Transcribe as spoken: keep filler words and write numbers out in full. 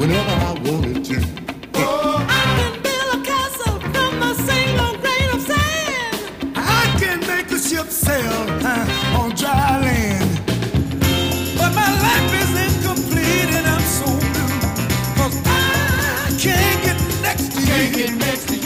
whenever I wanted to. Oh, I can build a castle from a single grain of sand. I can make a ship sail uh, on dry land. But my life is incomplete and I'm so blue, 'cause I can't get next to you. Can't get next to you.